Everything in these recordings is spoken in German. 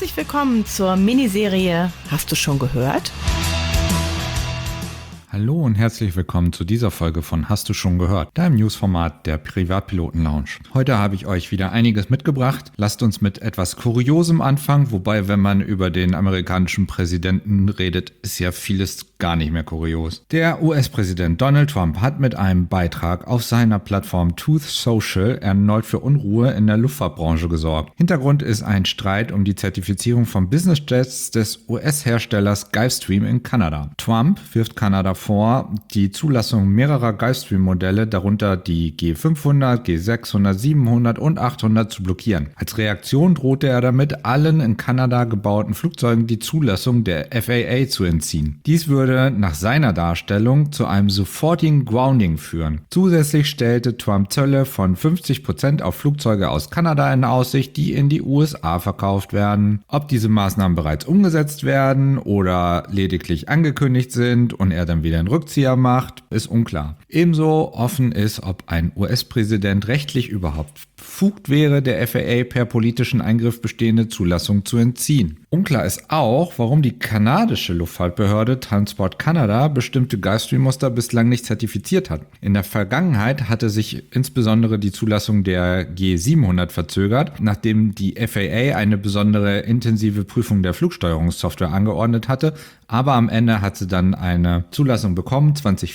Herzlich willkommen zur Miniserie Hast du schon gehört? Hallo und herzlich willkommen zu dieser Folge von Hast du schon gehört, deinem Newsformat der Privatpiloten Lounge. Heute habe ich euch wieder einiges mitgebracht. Lasst uns mit etwas Kuriosem anfangen, wobei, wenn man über den amerikanischen Präsidenten redet, ist ja vieles gar nicht mehr kurios. Der US-Präsident Donald Trump hat mit einem Beitrag auf seiner Plattform Truth Social erneut für Unruhe in der Luftfahrtbranche gesorgt. Hintergrund ist ein Streit um die Zertifizierung von Businessjets des US-Herstellers Gulfstream in Kanada. Trump wirft Kanada vor, die Zulassung mehrerer Gulfstream-Modelle, darunter die G500, G600, 700 und 800 zu blockieren. Als Reaktion drohte er damit, allen in Kanada gebauten Flugzeugen die Zulassung der FAA zu entziehen. Dies würde nach seiner Darstellung zu einem sofortigen Grounding führen. Zusätzlich stellte Trump Zölle von 50% auf Flugzeuge aus Kanada in Aussicht, die in die USA verkauft werden. Ob diese Maßnahmen bereits umgesetzt werden oder lediglich angekündigt sind und er dann wieder einen Rückzieher macht, ist unklar. Ebenso offen ist, ob ein US-Präsident rechtlich überhaupt befugt wäre, der FAA per politischen Eingriff bestehende Zulassung zu entziehen. Unklar ist auch, warum die kanadische Luftfahrtbehörde Transport Canada bestimmte Gulfstream-Muster bislang nicht zertifiziert hat. In der Vergangenheit hatte sich insbesondere die Zulassung der G700 verzögert, nachdem die FAA eine besondere intensive Prüfung der Flugsteuerungssoftware angeordnet hatte, aber am Ende hat sie dann eine Zulassung bekommen.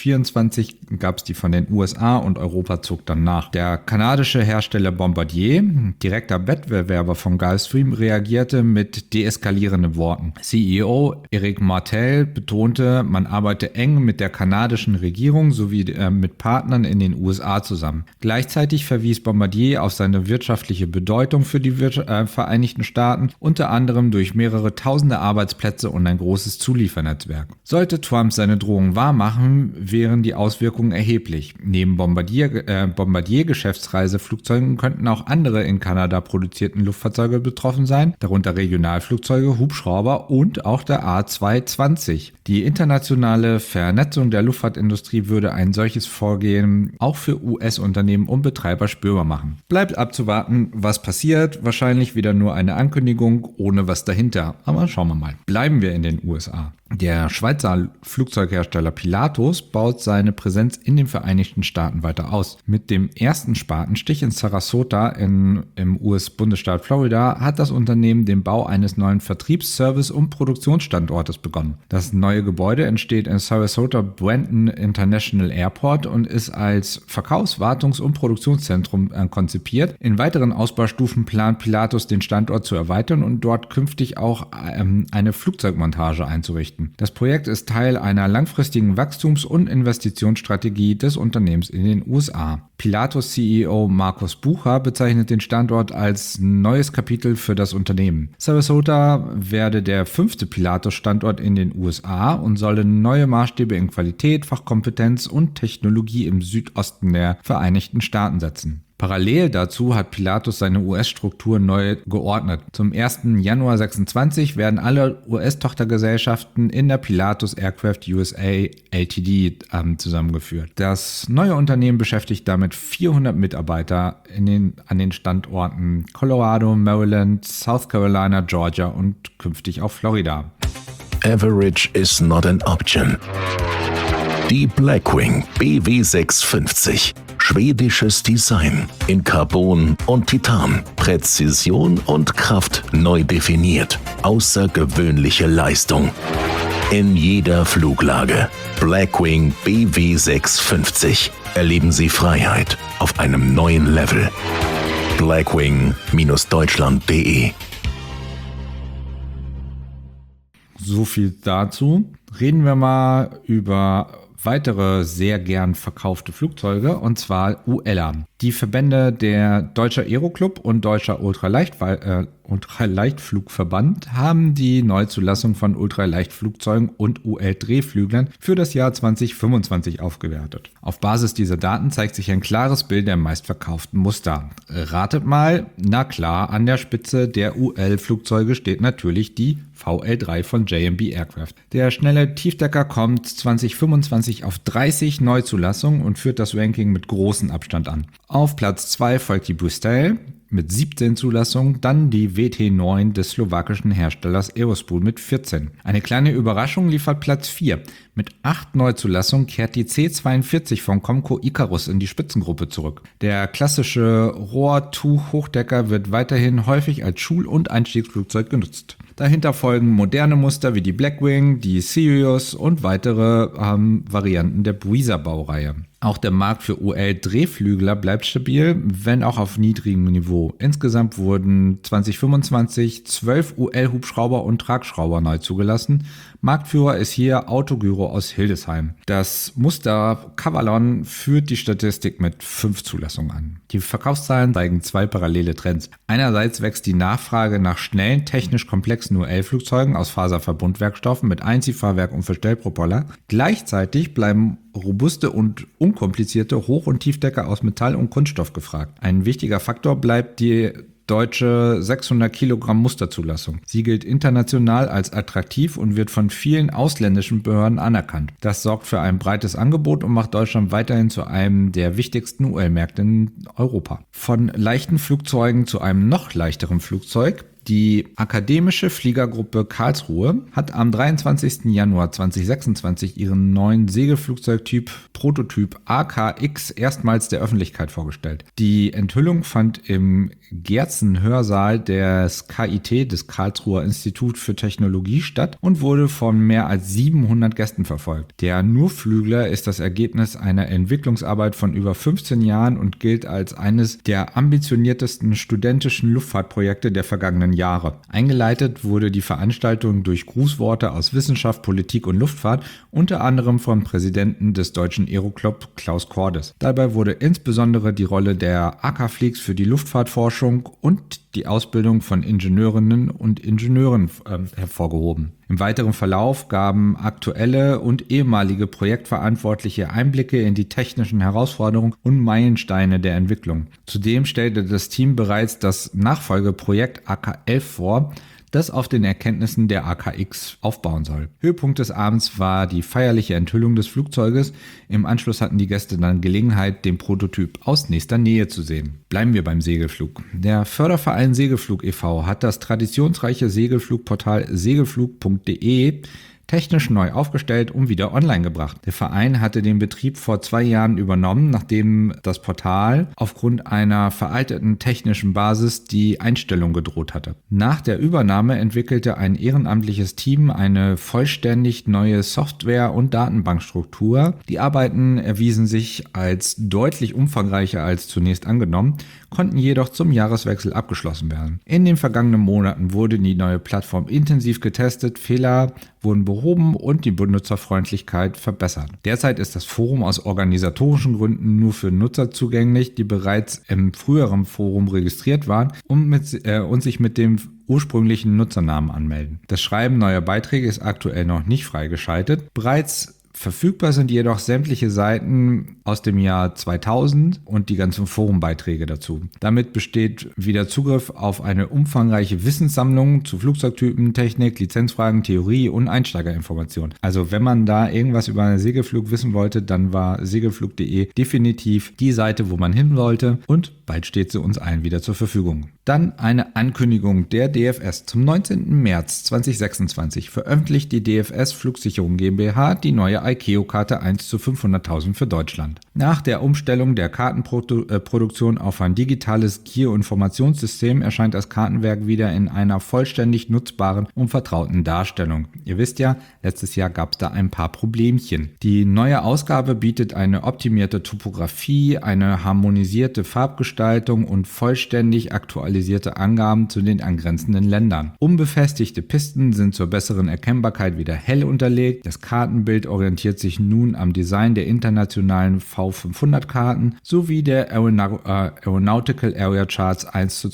2024 gab es die von den USA und Europa zog dann nach. Der kanadische Hersteller Bombardier, direkter Wettbewerber von Gulfstream, reagierte mit deeskalierenden Worten. CEO Eric Martel betonte, man arbeite eng mit der kanadischen Regierung sowie mit Partnern in den USA zusammen. Gleichzeitig verwies Bombardier auf seine wirtschaftliche Bedeutung für die Vereinigten Staaten, unter anderem durch mehrere tausende Arbeitsplätze und ein großes Zuliefernetzwerk. Sollte Trump seine Drohungen wahrmachen, wären die Auswirkungen erheblich. Neben Bombardier-Geschäftsreiseflugzeugen könnten auch andere in Kanada produzierten Luftfahrzeuge betroffen sein, darunter Regionalflugzeuge, Hubschrauber und auch der A220. Die internationale Vernetzung der Luftfahrtindustrie würde ein solches Vorgehen auch für US-Unternehmen und Betreiber spürbar machen. Bleibt abzuwarten, was passiert. Wahrscheinlich wieder nur eine Ankündigung ohne was dahinter. Aber schauen wir mal. Bleiben wir in den USA. Der Schweizer Flugzeughersteller Pilatus baut seine Präsenz in den Vereinigten Staaten weiter aus. Mit dem ersten Spatenstich in Sarasota im US-Bundesstaat Florida hat das Unternehmen den Bau eines neuen Vertriebs-, Service- und Produktionsstandortes begonnen. Das neue Gebäude entsteht in Sarasota Brenton International Airport und ist als Verkaufs-, Wartungs- und Produktionszentrum konzipiert. In weiteren Ausbaustufen plant Pilatus, den Standort zu erweitern und dort künftig auch eine Flugzeugmontage einzurichten. Das Projekt ist Teil einer langfristigen Wachstums- und Investitionsstrategie des Unternehmens in den USA. Pilatus CEO Markus Bucher bezeichnet den Standort als neues Kapitel für das Unternehmen. Sarasota werde der 5. Pilatus-Standort in den USA und solle neue Maßstäbe in Qualität, Fachkompetenz und Technologie im Südosten der Vereinigten Staaten setzen. Parallel dazu hat Pilatus seine US-Struktur neu geordnet. Zum 1. Januar 2026 werden alle US-Tochtergesellschaften in der Pilatus Aircraft USA Ltd. Zusammengeführt. Das neue Unternehmen beschäftigt damit 400 Mitarbeiter an den Standorten Colorado, Maryland, South Carolina, Georgia und künftig auch Florida. Average is not an option. Die Blackwing BW650. Schwedisches Design in Carbon und Titan. Präzision und Kraft neu definiert. Außergewöhnliche Leistung. In jeder Fluglage. Blackwing BW650. Erleben Sie Freiheit auf einem neuen Level. Blackwing-deutschland.de. So viel dazu. Reden wir mal über weitere sehr gern verkaufte Flugzeuge, und zwar ULA. Die Verbände der Deutscher Aeroclub und Deutscher Ultraleichtflugverband haben die Neuzulassung von Ultraleichtflugzeugen und UL-Drehflüglern für das Jahr 2025 aufgewertet. Auf Basis dieser Daten zeigt sich ein klares Bild der meistverkauften Muster. Ratet mal, na klar, an der Spitze der UL-Flugzeuge steht natürlich die VL3 von JMB Aircraft. Der schnelle Tiefdecker kommt 2025 auf 30 Neuzulassungen und führt das Ranking mit großem Abstand an. Auf Platz 2 folgt die Bristol, mit 17 Zulassungen, dann die WT9 des slowakischen Herstellers Aerospool mit 14. Eine kleine Überraschung liefert Platz 4. Mit 8 Neuzulassungen kehrt die C-42 von Comco Icarus in die Spitzengruppe zurück. Der klassische Rohrtuch-Hochdecker wird weiterhin häufig als Schul- und Einstiegsflugzeug genutzt. Dahinter folgen moderne Muster wie die Blackwing, die Sirius und weitere Varianten der Breezer-Baureihe. Auch der Markt für UL-Drehflügler bleibt stabil, wenn auch auf niedrigem Niveau. Insgesamt wurden 2025 12 UL-Hubschrauber und Tragschrauber neu zugelassen. Marktführer ist hier Autogyro aus Hildesheim. Das Muster Cavalon führt die Statistik mit 5 Zulassungen an. Die Verkaufszahlen zeigen 2 parallele Trends. Einerseits wächst die Nachfrage nach schnellen, technisch komplexen UL-Flugzeugen aus Faserverbundwerkstoffen mit Einziehfahrwerk und Verstellpropeller. Gleichzeitig bleiben robuste und unkomplizierte Hoch- und Tiefdecker aus Metall und Kunststoff gefragt. Ein wichtiger Faktor bleibt die deutsche 600 Kilogramm Musterzulassung. Sie gilt international als attraktiv und wird von vielen ausländischen Behörden anerkannt. Das sorgt für ein breites Angebot und macht Deutschland weiterhin zu einem der wichtigsten UL-Märkte in Europa. Von leichten Flugzeugen zu einem noch leichteren Flugzeug. Die Akademische Fliegergruppe Karlsruhe hat am 23. Januar 2026 ihren neuen Segelflugzeugtyp Prototyp AKX erstmals der Öffentlichkeit vorgestellt. Die Enthüllung fand im Gerzen-Hörsaal des KIT, des Karlsruher Institut für Technologie, statt und wurde von mehr als 700 Gästen verfolgt. Der Nurflügler ist das Ergebnis einer Entwicklungsarbeit von über 15 Jahren und gilt als eines der ambitioniertesten studentischen Luftfahrtprojekte der vergangenen Jahre. Eingeleitet wurde die Veranstaltung durch Grußworte aus Wissenschaft, Politik und Luftfahrt, unter anderem vom Präsidenten des Deutschen Aeroclub Klaus Kordes. Dabei wurde insbesondere die Rolle der AK-Fleaks für die Luftfahrtforschung und die Ausbildung von Ingenieurinnen und Ingenieuren hervorgehoben. Im weiteren Verlauf gaben aktuelle und ehemalige Projektverantwortliche Einblicke in die technischen Herausforderungen und Meilensteine der Entwicklung. Zudem stellte das Team bereits das Nachfolgeprojekt AK-11 vor, das auf den Erkenntnissen der AKX aufbauen soll. Höhepunkt des Abends war die feierliche Enthüllung des Flugzeuges. Im Anschluss hatten die Gäste dann Gelegenheit, den Prototyp aus nächster Nähe zu sehen. Bleiben wir beim Segelflug. Der Förderverein Segelflug e.V. hat das traditionsreiche Segelflugportal segelflug.de technisch neu aufgestellt und wieder online gebracht. Der Verein hatte den Betrieb vor 2 Jahren übernommen, nachdem das Portal aufgrund einer veralteten technischen Basis die Einstellung gedroht hatte. Nach der Übernahme entwickelte ein ehrenamtliches Team eine vollständig neue Software- und Datenbankstruktur. Die Arbeiten erwiesen sich als deutlich umfangreicher als zunächst angenommen, konnten jedoch zum Jahreswechsel abgeschlossen werden. In den vergangenen Monaten wurde die neue Plattform intensiv getestet, Fehler wurden behoben und die Benutzerfreundlichkeit verbessert. Derzeit ist das Forum aus organisatorischen Gründen nur für Nutzer zugänglich, die bereits im früheren Forum registriert waren und sich mit dem ursprünglichen Nutzernamen anmelden. Das Schreiben neuer Beiträge ist aktuell noch nicht freigeschaltet. Bereits verfügbar sind jedoch sämtliche Seiten aus dem Jahr 2000 und die ganzen Forumbeiträge dazu. Damit besteht wieder Zugriff auf eine umfangreiche Wissenssammlung zu Flugzeugtypen, Technik, Lizenzfragen, Theorie und Einsteigerinformationen. Also wenn man da irgendwas über einen Segelflug wissen wollte, dann war segelflug.de definitiv die Seite, wo man hin wollte, und bald steht sie uns allen wieder zur Verfügung. Dann eine Ankündigung der DFS. Zum 19. März 2026 veröffentlicht die DFS Flugsicherung GmbH die neue ICAO-Karte 1:500.000 für Deutschland. Nach der Umstellung der Kartenproduktion auf ein digitales Geoinformationssystem erscheint das Kartenwerk wieder in einer vollständig nutzbaren und vertrauten Darstellung. Ihr wisst ja, letztes Jahr gab es da ein paar Problemchen. Die neue Ausgabe bietet eine optimierte Topografie, eine harmonisierte Farbgestaltung und vollständig aktualisierte Angaben zu den angrenzenden Ländern. Unbefestigte Pisten sind zur besseren Erkennbarkeit wieder hell unterlegt. Das Kartenbild orientiert sich nun am Design der internationalen V500-Karten sowie der Aeronautical Area Charts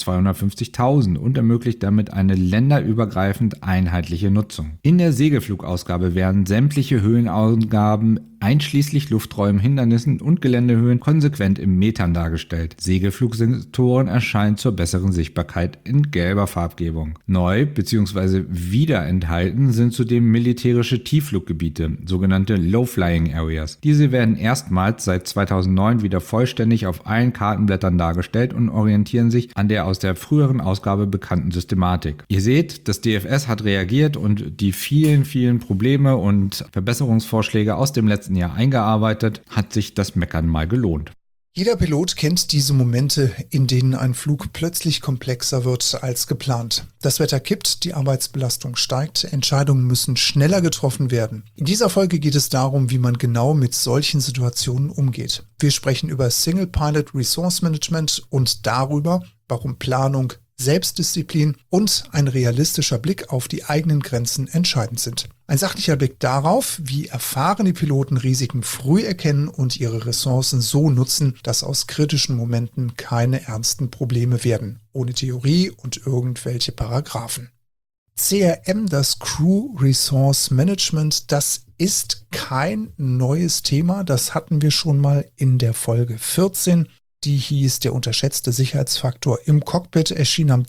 1:250.000 und ermöglicht damit eine länderübergreifend einheitliche Nutzung. In der Segelflugausgabe werden sämtliche Höhenangaben einschließlich Lufträumen, Hindernissen und Geländehöhen konsequent in Metern dargestellt. Segelflugsensoren erscheinen zur besseren Sichtbarkeit in gelber Farbgebung. Neu bzw. wieder enthalten sind zudem militärische Tieffluggebiete, sogenannte sogenannte Low-Flying Areas. Diese werden erstmals seit 2009 wieder vollständig auf allen Kartenblättern dargestellt und orientieren sich an der aus der früheren Ausgabe bekannten Systematik. Ihr seht, das DFS hat reagiert und die vielen Probleme und Verbesserungsvorschläge aus dem letzten Jahr eingearbeitet, hat sich das Meckern mal gelohnt. Jeder Pilot kennt diese Momente, in denen ein Flug plötzlich komplexer wird als geplant. Das Wetter kippt, die Arbeitsbelastung steigt, Entscheidungen müssen schneller getroffen werden. In dieser Folge geht es darum, wie man genau mit solchen Situationen umgeht. Wir sprechen über Single Pilot Resource Management und darüber, warum Planung, Selbstdisziplin und ein realistischer Blick auf die eigenen Grenzen entscheidend sind. Ein sachlicher Blick darauf, wie erfahrene Piloten Risiken früh erkennen und ihre Ressourcen so nutzen, dass aus kritischen Momenten keine ernsten Probleme werden, ohne Theorie und irgendwelche Paragraphen. CRM, das Crew Resource Management, das ist kein neues Thema, das hatten wir schon mal in der Folge 14. Die hieß Der unterschätzte Sicherheitsfaktor im Cockpit, erschien am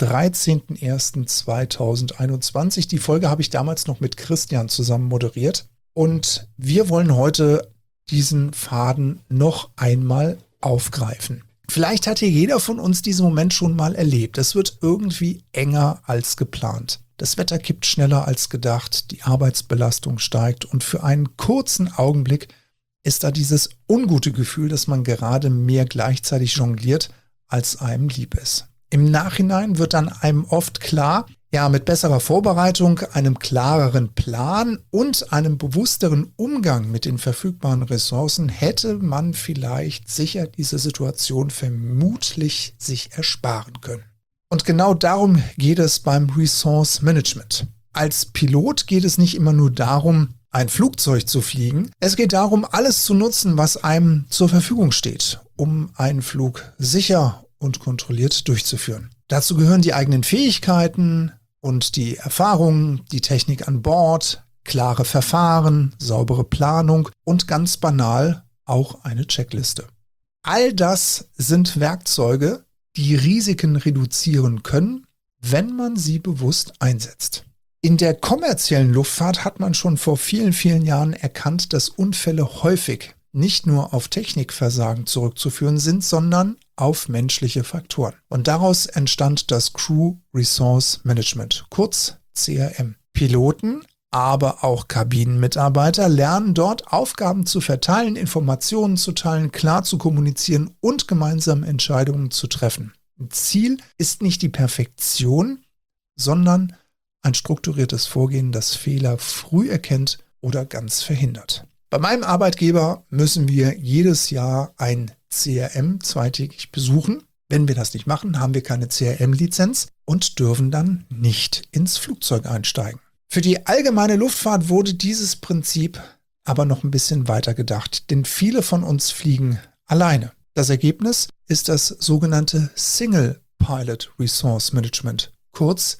13.01.2021. Die Folge habe ich damals noch mit Christian zusammen moderiert. Und wir wollen heute diesen Faden noch einmal aufgreifen. Vielleicht hat hier jeder von uns diesen Moment schon mal erlebt. Es wird irgendwie enger als geplant. Das Wetter kippt schneller als gedacht, die Arbeitsbelastung steigt und für einen kurzen Augenblick ist da dieses ungute Gefühl, dass man gerade mehr gleichzeitig jongliert, als einem lieb ist. Im Nachhinein wird dann einem oft klar, ja, mit besserer Vorbereitung, einem klareren Plan und einem bewussteren Umgang mit den verfügbaren Ressourcen hätte man vielleicht sicher diese Situation vermutlich sich ersparen können. Und genau darum geht es beim Resource Management. Als Pilot geht es nicht immer nur darum, ein Flugzeug zu fliegen. Es geht darum, alles zu nutzen, was einem zur Verfügung steht, um einen Flug sicher und kontrolliert durchzuführen. Dazu gehören die eigenen Fähigkeiten und die Erfahrungen, die Technik an Bord, klare Verfahren, saubere Planung und ganz banal auch eine Checkliste. All das sind Werkzeuge, die Risiken reduzieren können, wenn man sie bewusst einsetzt. In der kommerziellen Luftfahrt hat man schon vor vielen Jahren erkannt, dass Unfälle häufig nicht nur auf Technikversagen zurückzuführen sind, sondern auf menschliche Faktoren. Und daraus entstand das Crew Resource Management, kurz CRM. Piloten, aber auch Kabinenmitarbeiter lernen dort, Aufgaben zu verteilen, Informationen zu teilen, klar zu kommunizieren und gemeinsam Entscheidungen zu treffen. Ziel ist nicht die Perfektion, sondern ein strukturiertes Vorgehen, das Fehler früh erkennt oder ganz verhindert. Bei meinem Arbeitgeber müssen wir jedes Jahr ein CRM zweitägig besuchen. Wenn wir das nicht machen, haben wir keine CRM-Lizenz und dürfen dann nicht ins Flugzeug einsteigen. Für die allgemeine Luftfahrt wurde dieses Prinzip aber noch ein bisschen weiter gedacht, denn viele von uns fliegen alleine. Das Ergebnis ist das sogenannte Single Pilot Resource Management, kurz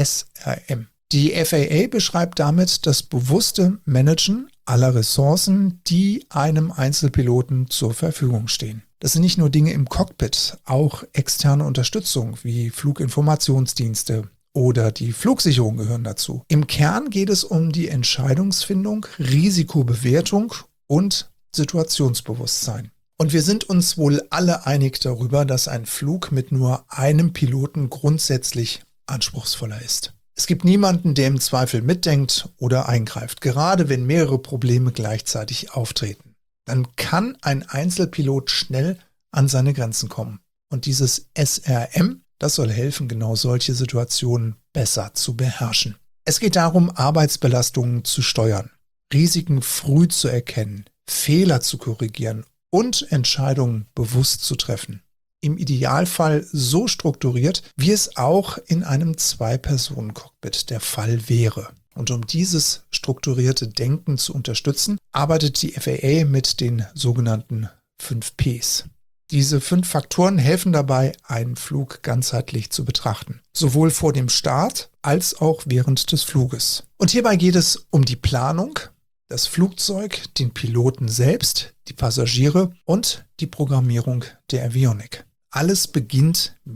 SRM. Die FAA beschreibt damit das bewusste Managen aller Ressourcen, die einem Einzelpiloten zur Verfügung stehen. Das sind nicht nur Dinge im Cockpit, auch externe Unterstützung wie Fluginformationsdienste oder die Flugsicherung gehören dazu. Im Kern geht es um die Entscheidungsfindung, Risikobewertung und Situationsbewusstsein. Und wir sind uns wohl alle einig darüber, dass ein Flug mit nur einem Piloten grundsätzlich anspruchsvoller ist. Es gibt niemanden, der im Zweifel mitdenkt oder eingreift, gerade wenn mehrere Probleme gleichzeitig auftreten. Dann kann ein Einzelpilot schnell an seine Grenzen kommen. Und dieses SRM, das soll helfen, genau solche Situationen besser zu beherrschen. Es geht darum, Arbeitsbelastungen zu steuern, Risiken früh zu erkennen, Fehler zu korrigieren und Entscheidungen bewusst zu treffen. Im Idealfall so strukturiert, wie es auch in einem Zwei-Personen-Cockpit der Fall wäre. Und um dieses strukturierte Denken zu unterstützen, arbeitet die FAA mit den sogenannten 5 Ps. Diese 5 Faktoren helfen dabei, einen Flug ganzheitlich zu betrachten. Sowohl vor dem Start als auch während des Fluges. Und hierbei geht es um die Planung, das Flugzeug, den Piloten selbst, die Passagiere und die Programmierung der Avionik. Alles beginnt mit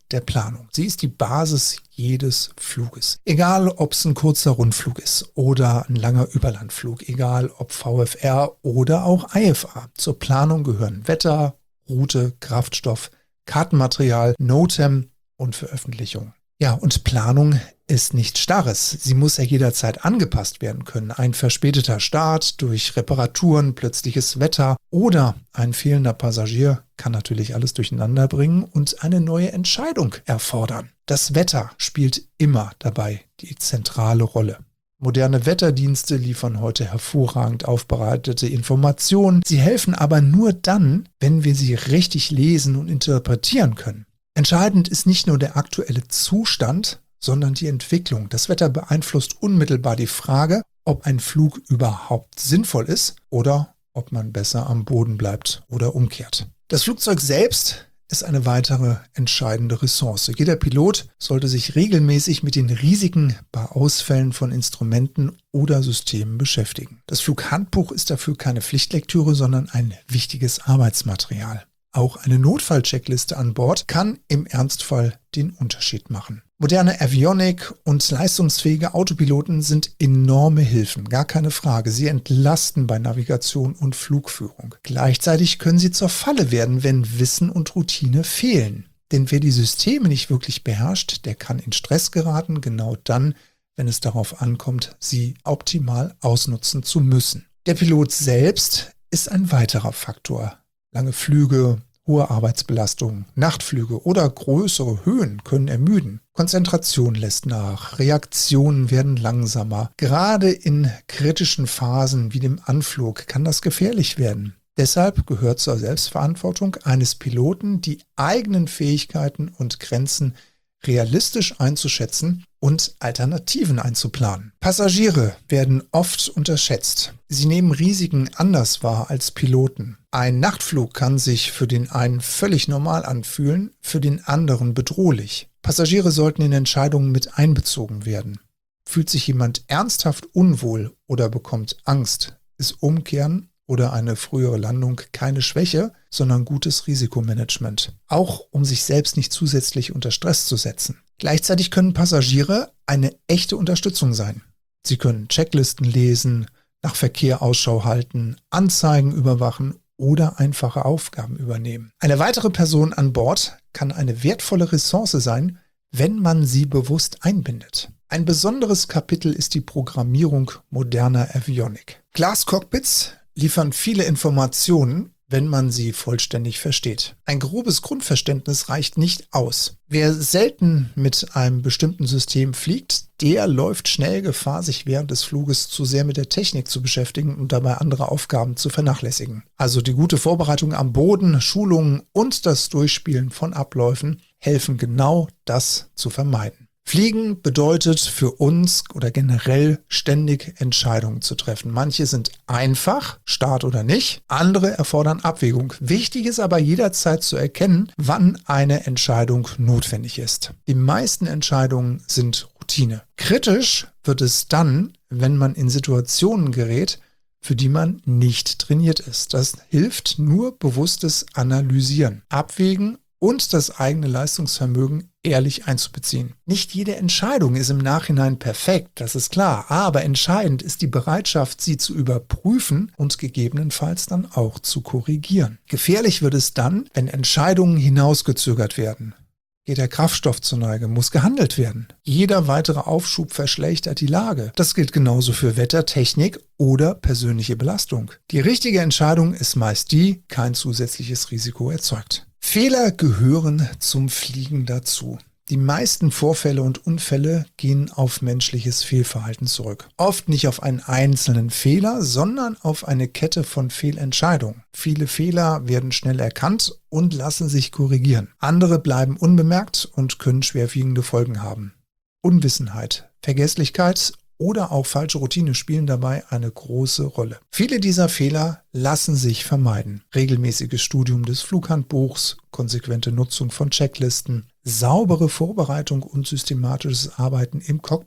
der Planung. Sie ist die Basis jedes Fluges. Egal, ob es ein kurzer Rundflug ist oder ein langer Überlandflug, egal ob VFR oder auch IFA. Zur Planung gehören Wetter, Route, Kraftstoff, Kartenmaterial, NOTAM und Veröffentlichung. Ja, und Planung ist nichts Starres. Sie muss ja jederzeit angepasst werden können. Ein verspäteter Start durch Reparaturen, plötzliches Wetter oder ein fehlender Passagier kann natürlich alles durcheinander bringen und eine neue Entscheidung erfordern. Das Wetter spielt immer dabei die zentrale Rolle. Moderne Wetterdienste liefern heute hervorragend aufbereitete Informationen. Sie helfen aber nur dann, wenn wir sie richtig lesen und interpretieren können. Entscheidend ist nicht nur der aktuelle Zustand, sondern die Entwicklung. Das Wetter beeinflusst unmittelbar die Frage, ob ein Flug überhaupt sinnvoll ist oder ob man besser am Boden bleibt oder umkehrt. Das Flugzeug selbst ist eine weitere entscheidende Ressource. Jeder Pilot sollte sich regelmäßig mit den Risiken bei Ausfällen von Instrumenten oder Systemen beschäftigen. Das Flughandbuch ist dafür keine Pflichtlektüre, sondern ein wichtiges Arbeitsmaterial. Auch eine Notfallcheckliste an Bord kann im Ernstfall den Unterschied machen. Moderne Avionik und leistungsfähige Autopiloten sind enorme Hilfen, gar keine Frage. Sie entlasten bei Navigation und Flugführung. Gleichzeitig können sie zur Falle werden, wenn Wissen und Routine fehlen. Denn wer die Systeme nicht wirklich beherrscht, der kann in Stress geraten, genau dann, wenn es darauf ankommt, sie optimal ausnutzen zu müssen. Der Pilot selbst ist ein weiterer Faktor. Lange Flüge, hohe Arbeitsbelastung, Nachtflüge oder größere Höhen können ermüden. Konzentration lässt nach, Reaktionen werden langsamer. Gerade in kritischen Phasen wie dem Anflug kann das gefährlich werden. Deshalb gehört zur Selbstverantwortung eines Piloten, die eigenen Fähigkeiten und Grenzen realistisch einzuschätzen und Alternativen einzuplanen. Passagiere werden oft unterschätzt. Sie nehmen Risiken anders wahr als Piloten. Ein Nachtflug kann sich für den einen völlig normal anfühlen, für den anderen bedrohlich. Passagiere sollten in Entscheidungen mit einbezogen werden. Fühlt sich jemand ernsthaft unwohl oder bekommt Angst, ist Umkehren oder eine frühere Landung keine Schwäche, sondern gutes Risikomanagement. Auch um sich selbst nicht zusätzlich unter Stress zu setzen. Gleichzeitig können Passagiere eine echte Unterstützung sein. Sie können Checklisten lesen, nach Verkehr Ausschau halten, Anzeigen überwachen oder einfache Aufgaben übernehmen. Eine weitere Person an Bord kann eine wertvolle Ressource sein, wenn man sie bewusst einbindet. Ein besonderes Kapitel ist die Programmierung moderner Avionik. Glascockpits liefern viele Informationen, wenn man sie vollständig versteht. Ein grobes Grundverständnis reicht nicht aus. Wer selten mit einem bestimmten System fliegt, der läuft schnell Gefahr, sich während des Fluges zu sehr mit der Technik zu beschäftigen und dabei andere Aufgaben zu vernachlässigen. Also die gute Vorbereitung am Boden, Schulungen und das Durchspielen von Abläufen helfen genau das zu vermeiden. Fliegen bedeutet für uns oder generell ständig Entscheidungen zu treffen. Manche sind einfach, Start oder nicht, andere erfordern Abwägung. Wichtig ist aber jederzeit zu erkennen, wann eine Entscheidung notwendig ist. Die meisten Entscheidungen sind Routine. Kritisch wird es dann, wenn man in Situationen gerät, für die man nicht trainiert ist. Das hilft nur bewusstes Analysieren, Abwägen und das eigene Leistungsvermögen ehrlich einzubeziehen. Nicht jede Entscheidung ist im Nachhinein perfekt, das ist klar, aber entscheidend ist die Bereitschaft, sie zu überprüfen und gegebenenfalls dann auch zu korrigieren. Gefährlich wird es dann, wenn Entscheidungen hinausgezögert werden. Geht der Kraftstoff zur Neige, muss gehandelt werden. Jeder weitere Aufschub verschlechtert die Lage. Das gilt genauso für Wetter, Technik oder persönliche Belastung. Die richtige Entscheidung ist meist die, kein zusätzliches Risiko erzeugt. Fehler gehören zum Fliegen dazu. Die meisten Vorfälle und Unfälle gehen auf menschliches Fehlverhalten zurück. Oft nicht auf einen einzelnen Fehler, sondern auf eine Kette von Fehlentscheidungen. Viele Fehler werden schnell erkannt und lassen sich korrigieren. Andere bleiben unbemerkt und können schwerwiegende Folgen haben. Unwissenheit, Vergesslichkeit oder auch falsche Routine spielen dabei eine große Rolle. Viele dieser Fehler lassen sich vermeiden. Regelmäßiges Studium des Flughandbuchs, konsequente Nutzung von Checklisten, saubere Vorbereitung und systematisches Arbeiten im Cockpit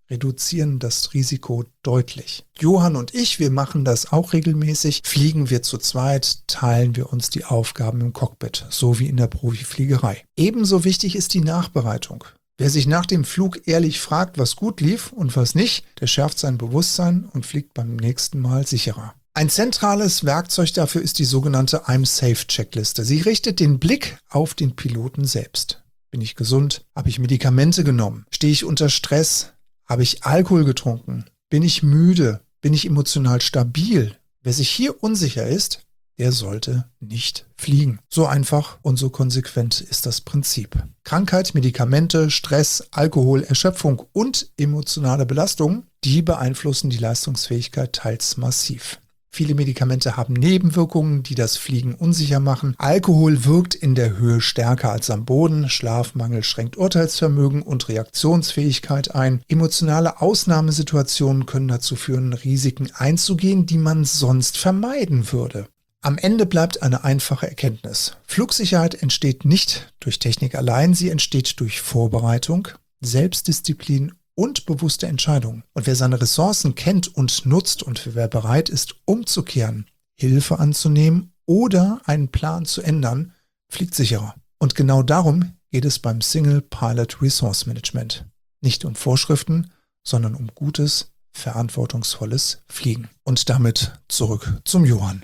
reduzieren das Risiko deutlich. Johann und ich, wir machen das auch regelmäßig. Fliegen wir zu zweit, teilen wir uns die Aufgaben im Cockpit, so wie in der Profifliegerei. Ebenso wichtig ist die Nachbereitung. Wer sich nach dem Flug ehrlich fragt, was gut lief und was nicht, der schärft sein Bewusstsein und fliegt beim nächsten Mal sicherer. Ein zentrales Werkzeug dafür ist die sogenannte I'm Safe Checkliste. Sie richtet den Blick auf den Piloten selbst. Bin ich gesund? Habe ich Medikamente genommen? Stehe ich unter Stress? Habe ich Alkohol getrunken? Bin ich müde? Bin ich emotional stabil? Wer sich hier unsicher ist, der sollte nicht fliegen. So einfach und so konsequent ist das Prinzip. Krankheit, Medikamente, Stress, Alkohol, Erschöpfung und emotionale Belastung, die beeinflussen die Leistungsfähigkeit teils massiv. Viele Medikamente haben Nebenwirkungen, die das Fliegen unsicher machen. Alkohol wirkt in der Höhe stärker als am Boden. Schlafmangel schränkt Urteilsvermögen und Reaktionsfähigkeit ein. Emotionale Ausnahmesituationen können dazu führen, Risiken einzugehen, die man sonst vermeiden würde. Am Ende bleibt eine einfache Erkenntnis. Flugsicherheit entsteht nicht durch Technik allein, sie entsteht durch Vorbereitung, Selbstdisziplin und bewusste Entscheidungen. Und wer seine Ressourcen kennt und nutzt und wer bereit ist, umzukehren, Hilfe anzunehmen oder einen Plan zu ändern, fliegt sicherer. Und genau darum geht es beim Single Pilot Resource Management. Nicht um Vorschriften, sondern um gutes, verantwortungsvolles Fliegen. Und damit zurück zum Johann.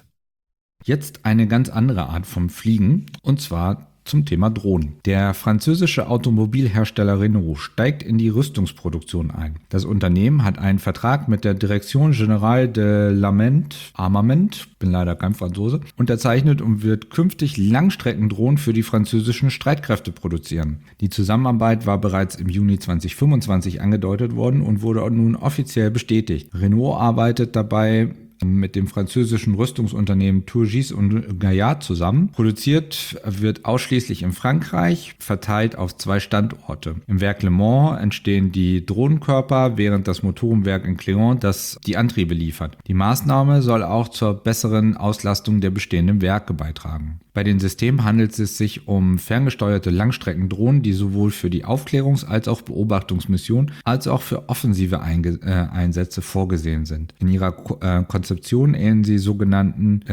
Jetzt eine ganz andere Art vom Fliegen, und zwar zum Thema Drohnen. Der französische Automobilhersteller Renault steigt in die Rüstungsproduktion ein. Das Unternehmen hat einen Vertrag mit der Direction Générale de l'Armement, bin leider kein Franzose, unterzeichnet und wird künftig Langstreckendrohnen für die französischen Streitkräfte produzieren. Die Zusammenarbeit war bereits im Juni 2025 angedeutet worden und wurde nun offiziell bestätigt. Renault arbeitet dabei mit dem französischen Rüstungsunternehmen Turgis und Gaillard zusammen. Produziert wird ausschließlich in Frankreich, verteilt auf 2 Standorte. Im Werk Le Mans entstehen die Drohnenkörper, während das Motorenwerk in Cléon die Antriebe liefert. Die Maßnahme soll auch zur besseren Auslastung der bestehenden Werke beitragen. Bei den Systemen handelt es sich um ferngesteuerte Langstreckendrohnen, die sowohl für die Aufklärungs- als auch Beobachtungsmission als auch für offensive Einsätze vorgesehen sind. In ihrer Konzeption ähneln sie sogenannten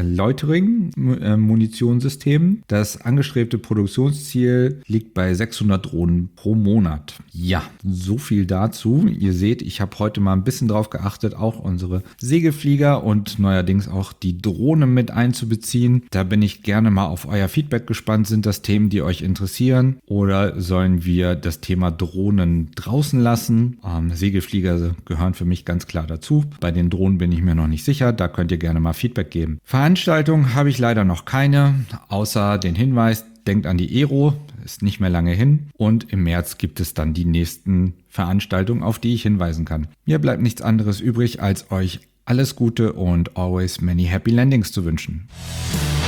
Loitering-Munitionssystemen. Das angestrebte Produktionsziel liegt bei 600 Drohnen pro Monat. Ja, so viel dazu. Ihr seht, ich habe heute mal ein bisschen drauf geachtet, auch unsere Segelflieger und neuerdings auch die Drohne mit einzubeziehen. Da bin ich gerne mal auf euer Feedback gespannt. Sind das Themen, die euch interessieren, oder sollen wir das Thema Drohnen draußen lassen? Segelflieger gehören für mich ganz klar dazu. Bei den Drohnen bin ich mir noch nicht sicher. Da könnt ihr gerne mal Feedback geben. Veranstaltungen habe ich leider noch keine, außer den Hinweis, denkt an die Aero, ist nicht mehr lange hin. Und im März gibt es dann die nächsten Veranstaltungen, auf die ich hinweisen kann. Mir bleibt nichts anderes übrig, als euch alles Gute und always many happy landings zu wünschen.